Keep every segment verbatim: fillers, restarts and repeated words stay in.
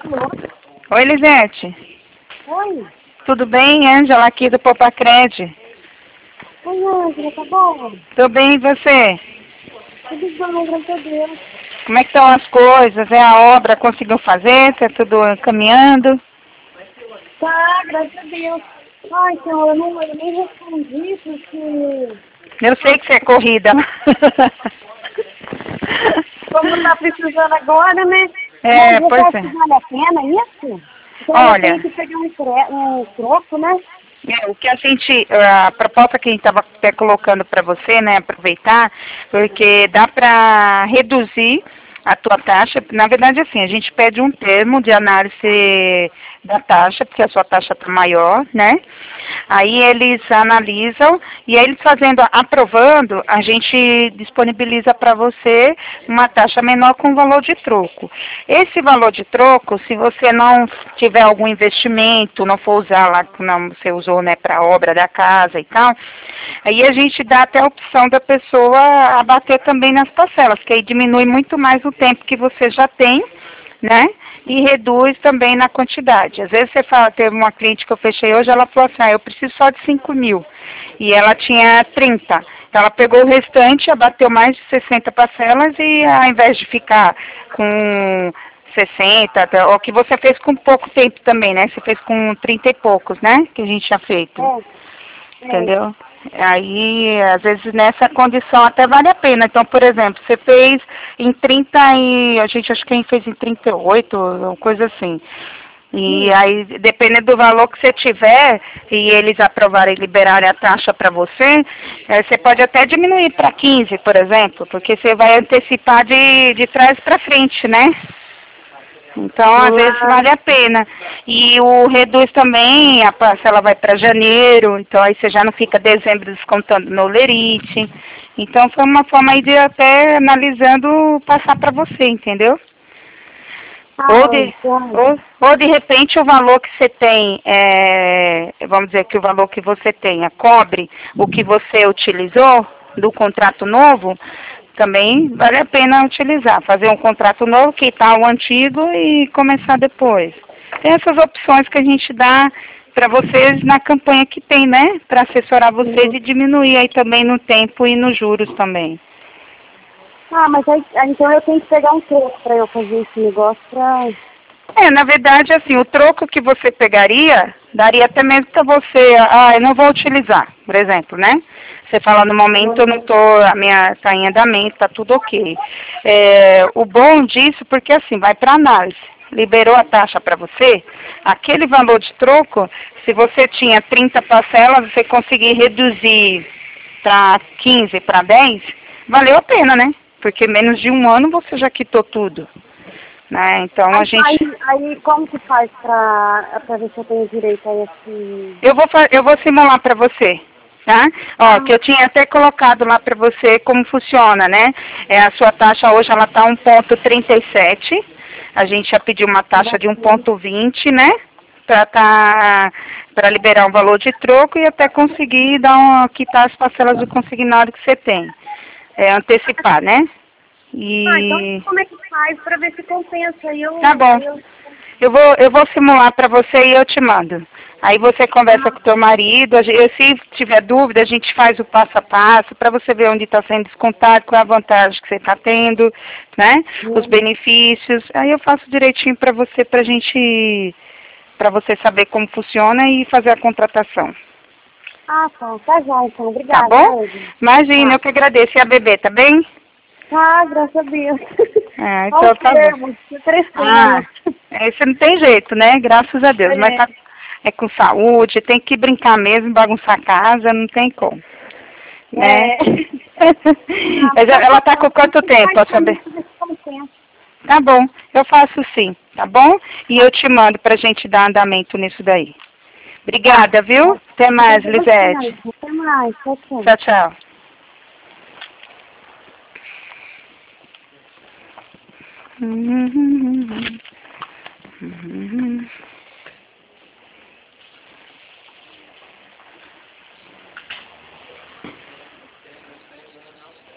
Oi, Lisete. Oi. Tudo bem? Ângela aqui do Popacred. Oi, Ângela, tá bom? Tô bem, e você? Tudo bom, graças a Deus. Como é que estão as coisas? É a obra, conseguiu fazer? Tá tudo caminhando? Tá, graças a Deus. Ai, senhor, eu, não, eu nem respondi porque... Eu sei que você é corrida. Como tá precisando agora, né? É, Mas você pois acha que é. vale a pena isso? Então eu tenho Olha, que pegar um, tre um troco, né? é, o que a gente, a proposta que a gente estava até colocando para você, né, aproveitar, porque dá para reduzir a tua taxa. Na verdade, assim, a gente pede um termo de análise da taxa, porque a sua taxa está maior, né? Aí eles analisam e aí eles fazendo, aprovando, a gente disponibiliza para você uma taxa menor com valor de troco. Esse valor de troco, se você não tiver algum investimento, não for usar lá que não você usou, né, para a obra da casa e tal, aí a gente dá até a opção da pessoa abater também nas parcelas, que aí diminui muito mais o tempo que você já tem, né? E reduz também na quantidade. Às vezes você fala, teve uma cliente que eu fechei hoje, ela falou assim, ah, eu preciso só de cinco mil. E ela tinha trinta. Então ela pegou o restante, abateu mais de sessenta parcelas e ao invés de ficar com sessenta, ou que você fez com pouco tempo também, né? Você fez com trinta e poucos, né? Que a gente tinha feito. É, é. Entendeu? Aí, às vezes, nessa condição até vale a pena. Então, por exemplo, você fez em trinta e... A gente acho que a gente fez em trinta e oito, uma coisa assim. E Sim. aí, dependendo do valor que você tiver, e eles aprovarem e liberarem a taxa para você, eh, você pode até diminuir para quinze, por exemplo, porque você vai antecipar de, de trás para frente, né? Então, às vezes Ah, vale a pena. E o reduz também, a parcela vai para janeiro, então aí você já não fica dezembro descontando no lerite. Então, foi uma forma aí de até analisando passar para você, entendeu? Ou ah, de, então, ou, ou de repente o valor que você tem, é, vamos dizer que o valor que você tenha cobre o que você utilizou do contrato novo, também vale a pena utilizar, fazer um contrato novo, quitar o antigo e começar depois. Tem essas opções que a gente dá para vocês na campanha que tem, né? Para assessorar vocês e diminuir aí também no tempo e nos juros também. ah, mas aí, ah, então eu tenho que pegar um troco para eu fazer esse negócio pra... É, na verdade, assim, o troco que você pegaria, daria até mesmo para você, ah, eu não vou utilizar, por exemplo, né? Você fala, no momento eu não tô, a minha tá em andamento, tá tudo ok. É, o bom disso, porque assim, vai para análise. Liberou a taxa para você, aquele valor de troco, se você tinha trinta parcelas, você conseguir reduzir para quinze, para dez, valeu a pena, né? Porque menos de um ano você já quitou tudo. Né? Então a Aí, gente, aí, aí como que faz pra, pra ver se eu tenho direito a esse... eu vou fa- eu vou simular para você, tá? Ó, Ah, que eu tinha até colocado lá para você como funciona, né? É, a sua taxa hoje ela tá um ponto trinta e sete. A gente já pediu uma taxa de um bacana. ponto vinte, né? Para tá, para liberar o valor de troco e até conseguir dar uma, quitar as parcelas do consignado que você tem. É, antecipar, né? Ah, então E como é que faz pra ver se compensa? Aí tá eu... bom. Aí eu... Eu vou, eu vou simular para você e eu te mando. Aí você conversa com Ah, o teu marido, a gen- se tiver dúvida, a gente faz o passo a passo para você ver onde está sendo descontado, qual é a vantagem que você está tendo, né? Os hum. benefícios. Aí eu faço direitinho para você, para gente, para você saber como funciona e fazer a contratação. Ah, tá. Tá já, então. Tá Obrigada, bom? Ângela. Imagina, eu Tá. que agradeço. E a bebê, tá bem? Tá, graças a Deus. Ah, Olha então o tá bom. termo, tô crescendo. Ah, esse não tem jeito, né? Graças a Deus. Mas É. tá, é com saúde, tem que brincar mesmo, bagunçar a casa, não tem como, né? É. Ah, Mas então ela tá tá bom. com quanto Você tempo, faz posso pra mim saber? pra ver se compensa. Tá bom, eu faço sim, tá bom? E eu te mando pra gente dar andamento nisso daí. Tá. Obrigada, viu? Tá. Até mais, Obrigada a você, Lisete. Ângela. Até mais. Tchau, tchau. Tchau, tchau.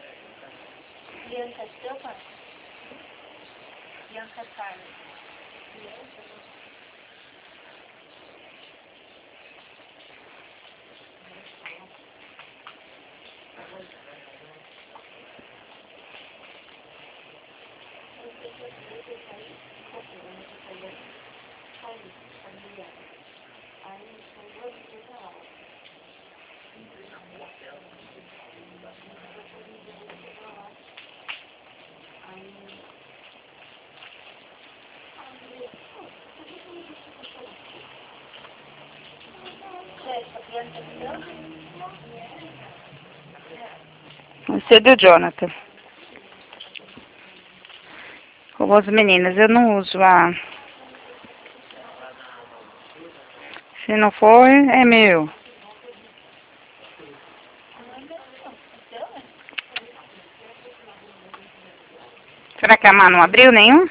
Bianca, seu pai? Bianca Carlos. Você é do Jonathan. Com as meninas, eu não uso a... Se não for, é meu. Será que a Má não abriu nenhum?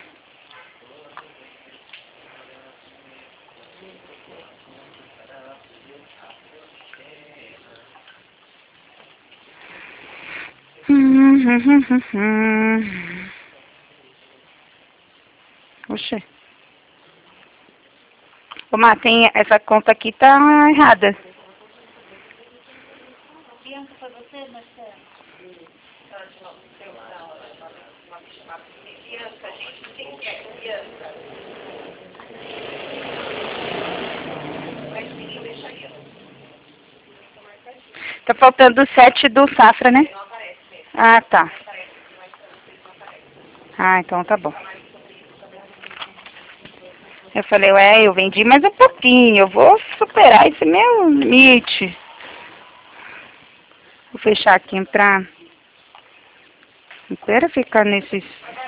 Oxê. Ô, Má, tem essa conta aqui tá errada. Bianca, foi você, Marcelo? Tá faltando o sete do Safra, né? Ah, tá. Ah, então tá bom. Eu falei, ué, eu vendi mais um pouquinho, eu vou superar esse meu limite. Vou fechar aqui pra... Não quero ficar nesses...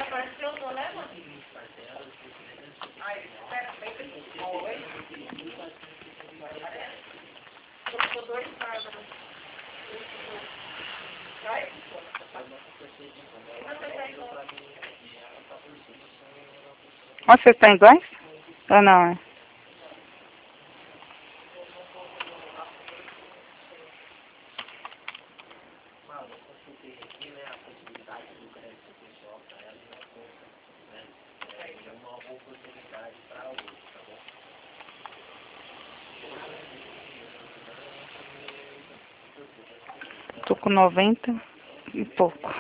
Ó, vocês estão iguais? Ou não, é? Tô com noventa e pouco.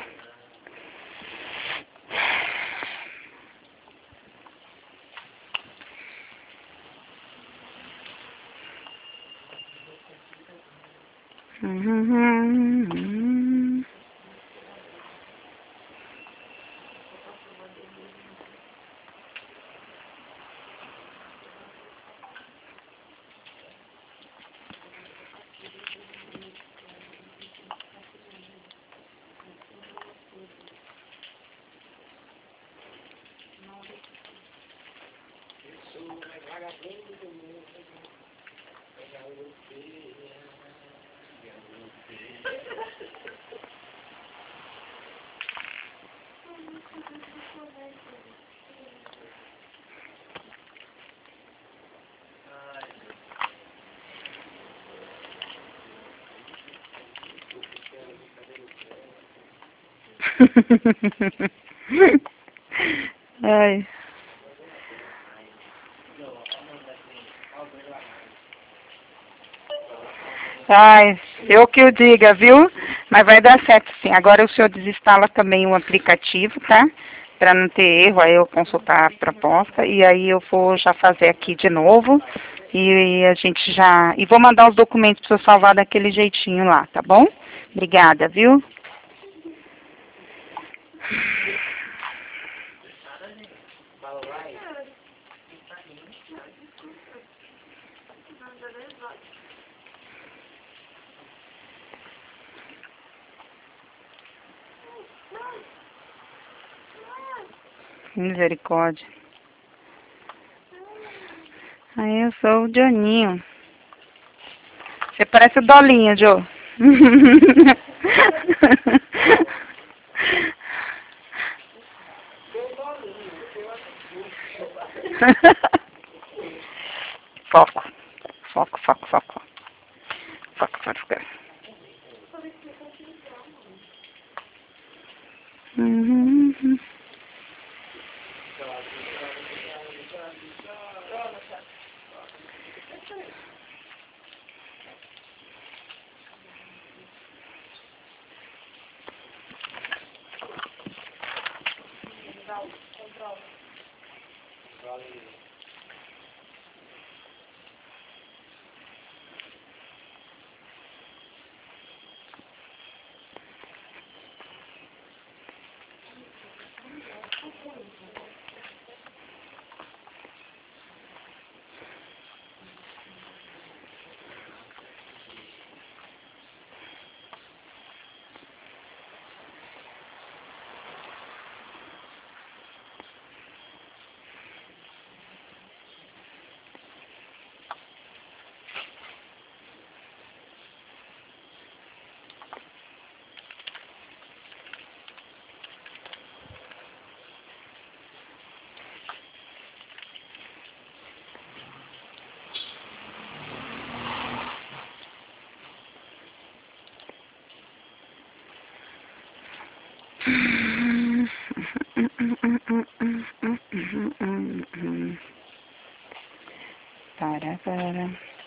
Uhum. Ai. Ai, eu que o diga, viu? Mas vai dar certo sim. Agora o senhor desinstala também o aplicativo, tá? Para não ter erro, aí eu consultar a proposta e aí eu vou já fazer aqui de novo e a gente já... E vou mandar os documentos para o senhor salvar daquele jeitinho lá, tá bom? Obrigada, viu? Misericórdia. Aí eu sou o Johninho. Você parece o Dolinho, Jô. Foco. Foco, foco, foco. Foco, foco, foco. Uhum. Para, para.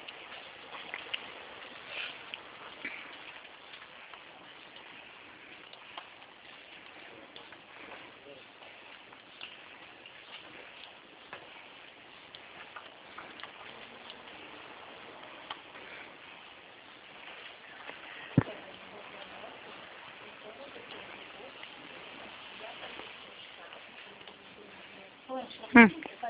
Hum.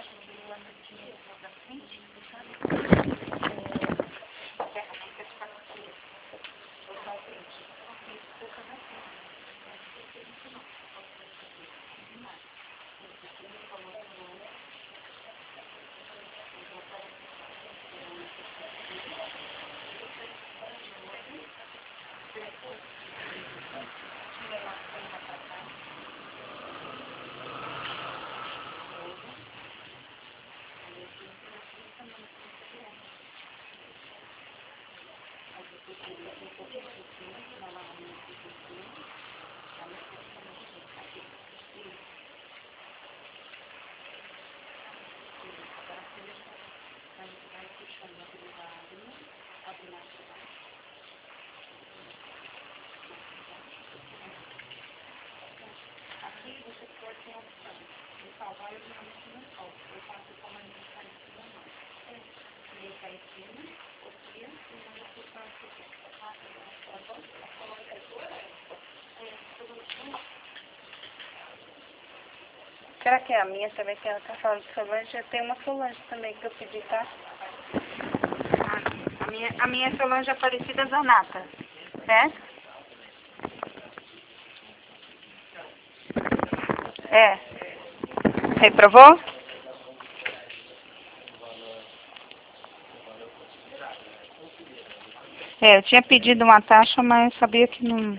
Será que é a minha também, que ela tá falando de Solange? Eu tenho uma Solange também que eu pedi, tá? Ah, a minha, a minha é Solange Aparecida Zanata, certo? É. Reprovou? É, eu tinha pedido uma taxa, mas sabia que não...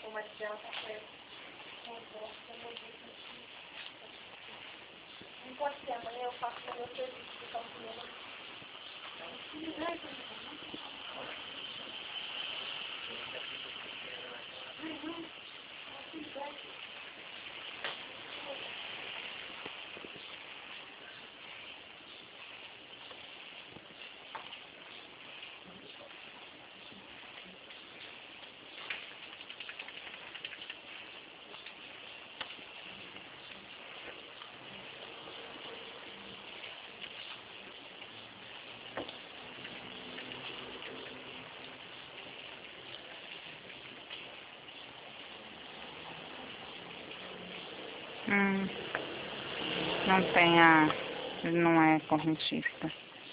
Não pode ser, amanhã eu faço o meu serviço de campeão. Hum, não tem a... Ele não é correntista.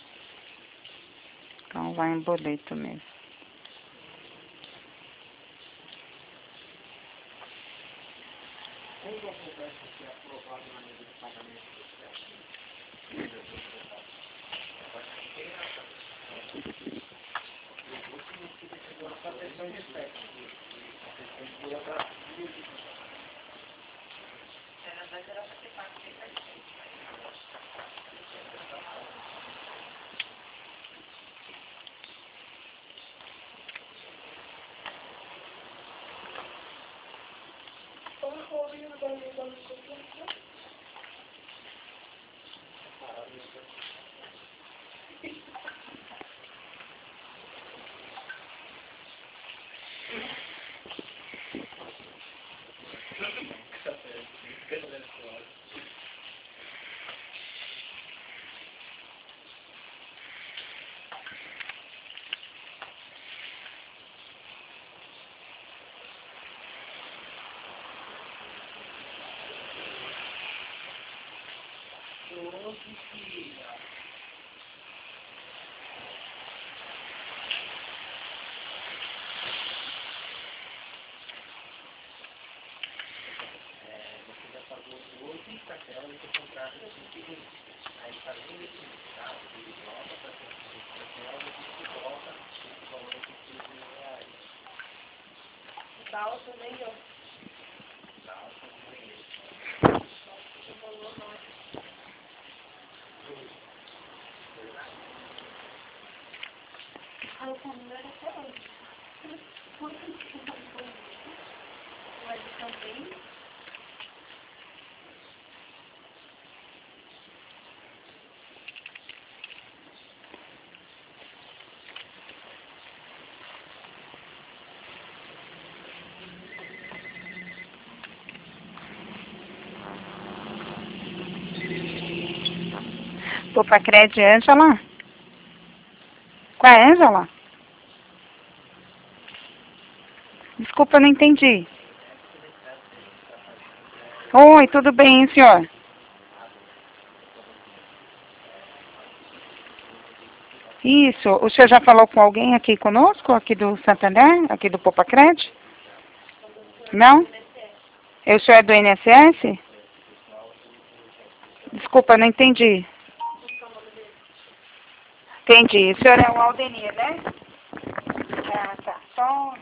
Então vai em boleto mesmo. Popacred, Ângela? Qual é, Ângela? Desculpa, não entendi. Oi, tudo bem, senhor? Isso. O senhor já falou com alguém aqui conosco, aqui do Santander, aqui do Popacred? Não? O senhor é do I N S S? Desculpa, não entendi. Entendi. O senhor é o Aldenir, né? Ah, tá. Só...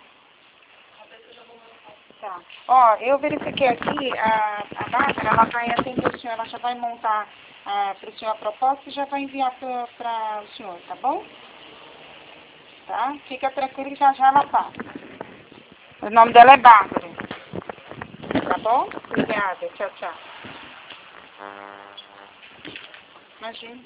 Tá. Ó, eu verifiquei aqui, a, a Bárbara, ela vai atender o senhor, ela já vai montar ah, para o senhor a proposta e já vai enviar para o senhor, tá bom? Tá? Fica tranquilo que já já ela passa. O nome dela é Bárbara. Tá bom? Obrigada. Tchau, tchau. Imagina.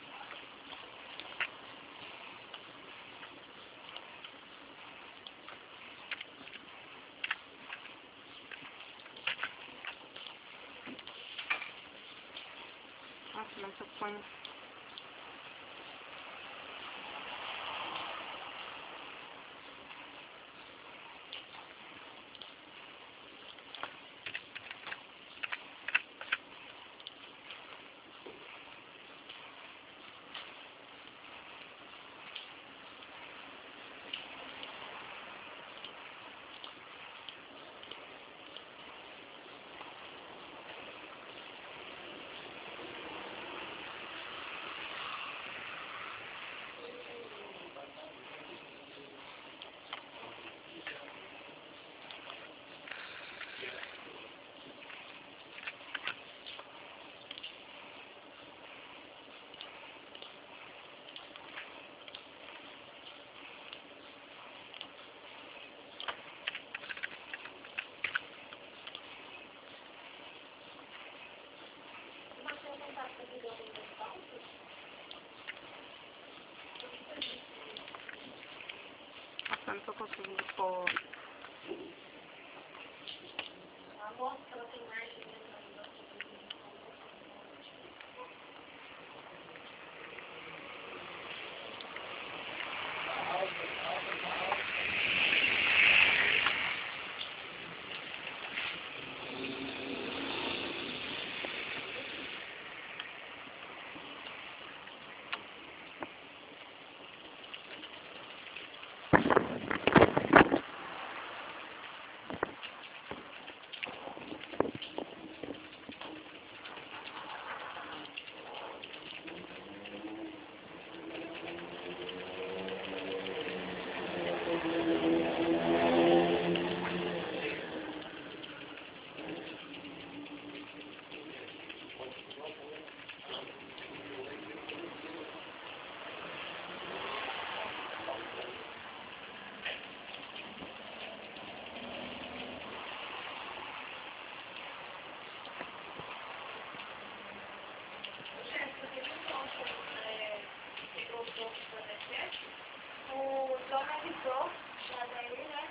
Nossa, mas eu ponho... Nossa, eu não tô conseguindo pôr. O Tom avisou, mas aí, né?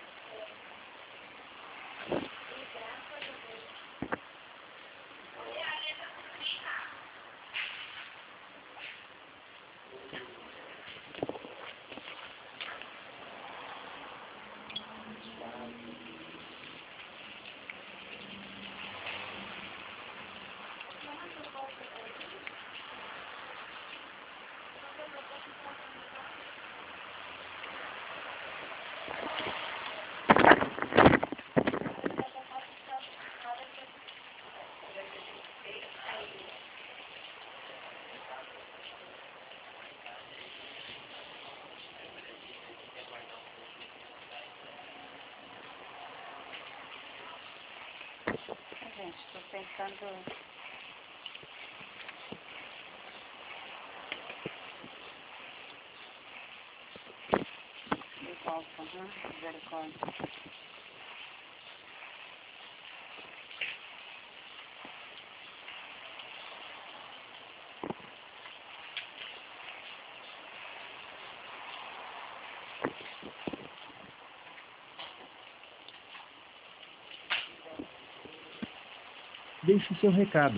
Gente, tô tentando. De volta, né? Misericórdia. Deixe seu recado.